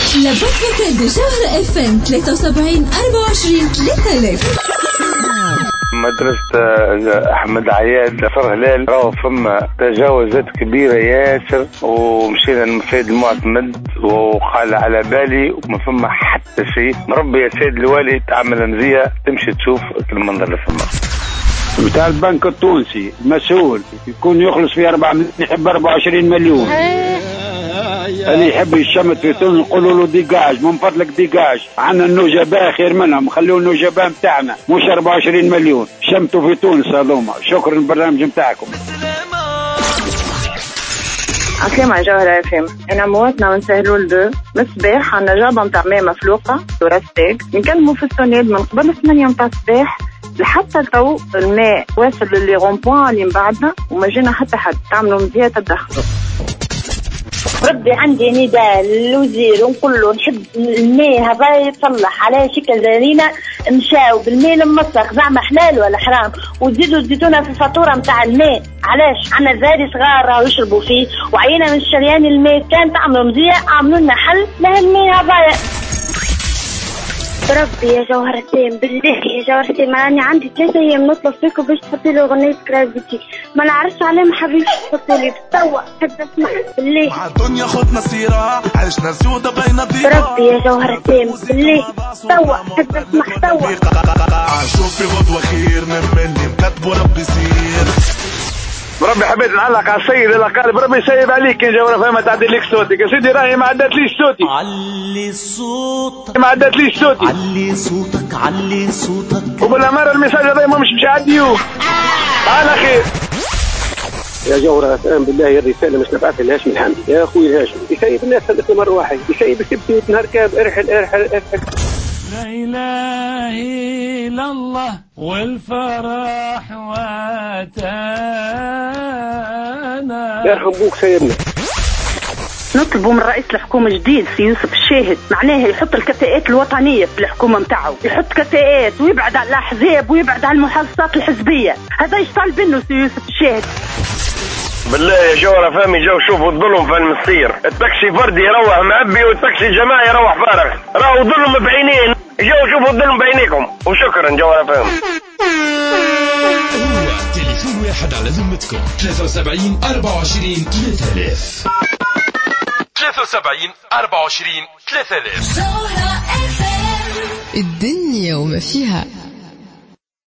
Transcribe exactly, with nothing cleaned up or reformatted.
لابوك فوكال بجوهرة اف ام ثلاثة وسبعين أربعة وعشرين ثلاثة آلاف. مدرسة أحمد عياد فر هلال راهو فما تجاوزات كبيرة ياسر، ومشينا للسيد المعتمد وقال على بالي وما فما حتى شيء. مربي يا سيد الوالي تعمل مزية تمشي تشوف المنظر اللي فما. بتاع البنك التونسي مسؤول يكون يخلص في أربعة يحب أربعة وعشرين مليون. اللي يحب يشمت في تونس نقولوا له ديجاج، من فضلك ديجاج. عنا النجباء خير منهم، خلوا النجباء متاعنا مش أربعة وعشرين مليون شمتوا في تونس هذوما. شكرا البرنامج متاعكم. عسلامة جوهرة اف ام. انا مواطنة من سهلول دو. مصباح عنا جابة متاع ماء مفلوقة ورستاك نكلموا في السونيد من قبل ثمانية متاع الصباح لحتى تو الماء واصل للي غومبوان اللي من بعدنا وما جينا حتى حد. تعملوا مزية الدخل. ربي عندي نداء للوزير ونقول له نحب الماء هذا يتصلح على شكل زارينا نمشاو بالماء المسخ زعما حلال ولا حرام، وتزيدوا تزيدونا في الفاتوره نتاع الماء. علاش عنا زاري صغار راهو يشربوا فيه وعينا من شريان الماء. كان تعملوا مزية عملوا لنا حل لهالماء هذايا. بربي يا جوهرتين بالله يا جوهرتين، ما أنا عندي ثلاثة أيام نطلب فيكم باش تحطي له أغنية كرافيتي، ما نعرفش عليه ما حبيبش تحطي لي توا حتى اسمع بالله. مع الدنيا خدنا سيرة عشنا سودة بين الضيقة. بربي يا جوهرتين بالله توا حتى اسمع توا. شوفي غدوة خير من مني مكتبه ربي سير. بربي حبيت نعلق على السيد اللي قال بربي يسيب عليك يا جوهرة فما تعدل لك صوتك يا سيدي. راهي ما عدتليش صوتي. علي صوتك ما عدتليش صوتي. علي صوتك علي صوتك. وبالأمارة المساج هذا ما مش مش عاديو. على خير يا جوهرة فهم بالله الرسالة مش نبعثها لهاشم الحمدي يا أخوي الهاشم. يسيب الناس هذا مرة واحدة، يسيب سبتي نهار كاب ارحل ارحل ارحل. لا إله إلا الله والفرح واتانا. يرحم بوك سيدنا. نطلبوا من رئيس الحكومة جديد سي يوسف الشاهد، معناه يحط الكفاءات الوطنية في الحكومة متاعه، يحط كفاءات ويبعد على الأحزاب ويبعد على المحافظات الحزبية. هذا ايش طالب منه سي يوسف الشاهد؟ بالله يا جوهرة فهمي جو شوفوا الظلم في المصير. التاكسي فردي يروح معبي والتاكسي جماعي يروح فارغ. راهو ظلم بعينين. جو شوفوا الظلم بعينيكم. وشكرا جوهرة فهمي. هو تليفون واحد على ذمتكم ثلاثة وسبعين أربعة وعشرين ثلاثة آلاف. ثلاثة وسبعين أربعة وعشرين ثلاثة آلاف. الدنيا وما فيها.